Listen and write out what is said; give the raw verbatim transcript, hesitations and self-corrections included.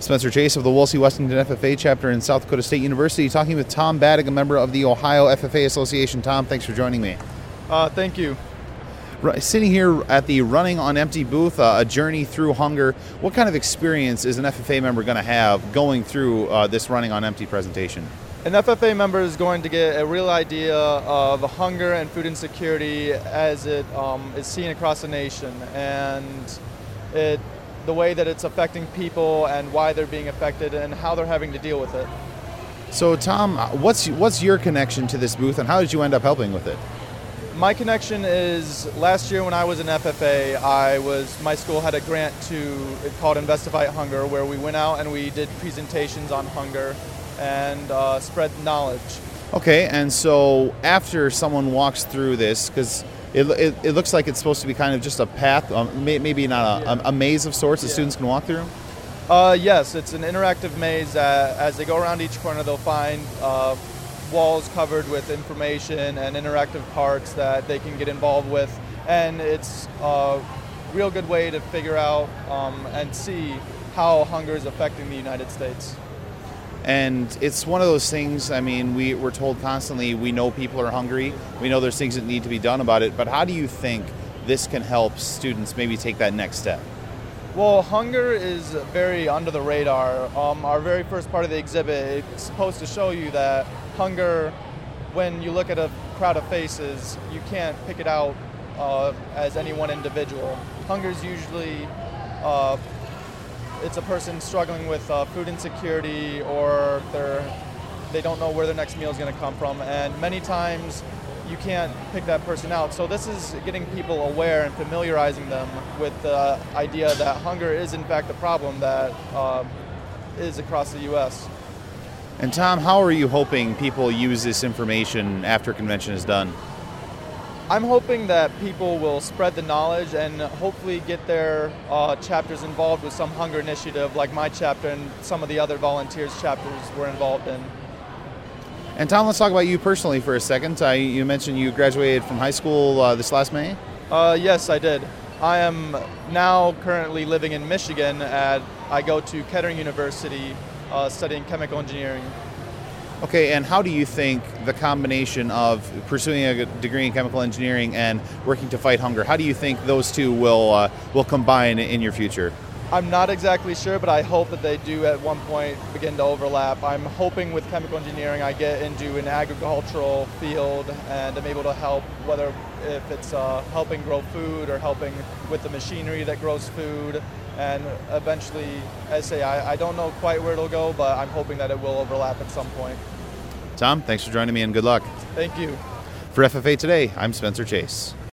Spencer Chase of the Wolsey Westington F F A chapter in South Dakota State University, talking with Tom Baddick, a member of the Ohio F F A Association. Tom, thanks for joining me. Uh, thank you. Right, sitting here at the Running on Empty booth, uh, a journey through hunger, what kind of experience is an F F A member going to have going through uh, this Running on Empty presentation? An F F A member is going to get a real idea of hunger and food insecurity as it um, is seen across the nation, and it, the way that it's affecting people and why they're being affected and how they're having to deal with it. So, Tom, what's what's your connection to this booth, and how did you end up helping with it? My connection is last year when I was in F F A, I was my school had a grant to called Invest to Fight Hunger, where we went out and we did presentations on hunger and uh, spread knowledge. Okay, and so after someone walks through this, because it, it, it looks like it's supposed to be kind of just a path, um, may, maybe not a, yeah. a, a maze of sorts that yeah. students can walk through? Uh, yes, it's an interactive maze. That, as they go around each corner, they'll find uh, walls covered with information and interactive parts that they can get involved with, and it's a real good way to figure out um, and see how hunger is affecting the United States. And it's one of those things, I mean, we, we're told constantly we know people are hungry, we know there's things that need to be done about it, but how do you think this can help students maybe take that next step? Well, hunger is very under the radar. Um, our very first part of the exhibit, it's supposed to show you that hunger, when you look at a crowd of faces, you can't pick it out uh, as any one individual. Hunger is usually uh, it's a person struggling with uh, food insecurity, or they're, they don't know where their next meal is going to come from, and many times you can't pick that person out. So this is getting people aware and familiarizing them with the idea that hunger is in fact a problem that uh, is across the U S And Tom, how are you hoping people use this information after convention is done? I'm hoping that people will spread the knowledge and hopefully get their uh, chapters involved with some hunger initiative like my chapter and some of the other volunteers' chapters were involved in. And Tom, let's talk about you personally for a second. I, you mentioned you graduated from high school uh, this last May? Uh, yes, I did. I am now currently living in Michigan. At, I go to Kettering University uh, studying chemical engineering. Okay, and how do you think the combination of pursuing a degree in chemical engineering and working to fight hunger, how do you think those two will uh, will combine in your future? I'm not exactly sure, but I hope that they do at one point begin to overlap. I'm hoping with chemical engineering I get into an agricultural field and I'm able to help, whether if it's uh, helping grow food or helping with the machinery that grows food. And eventually, as I say, I, I don't know quite where it'll go, but I'm hoping that it will overlap at some point. Tom, thanks for joining me and good luck. Thank you. For F F A Today, I'm Spencer Chase.